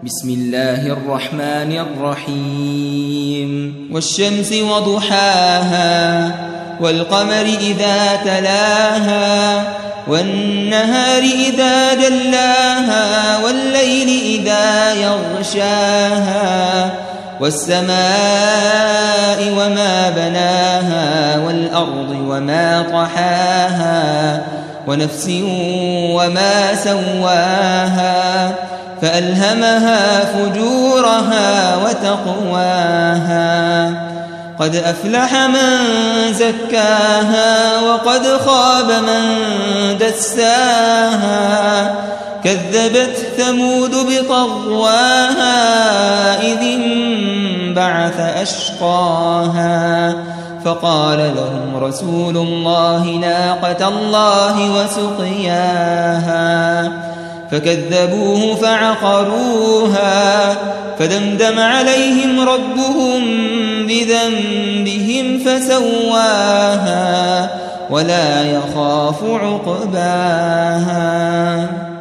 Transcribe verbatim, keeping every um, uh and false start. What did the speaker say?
بسم الله الرحمن الرحيم والشمس وضحاها والقمر إذا تلاها والنهار إذا جلاها والليل إذا يغشاها والسماء وما بناها والأرض وما طحاها ونفس وما سواها فألهمها فجورها وتقواها قد أفلح من زكاها وقد خاب من دساها كذبت ثمود بطغواها إذ انبعث أشقاها فقال لهم رسول الله ناقة الله وسقياها فكذبوه فعقروها فدمدم عليهم ربهم بذنبهم فسواها ولا يخاف عقباها.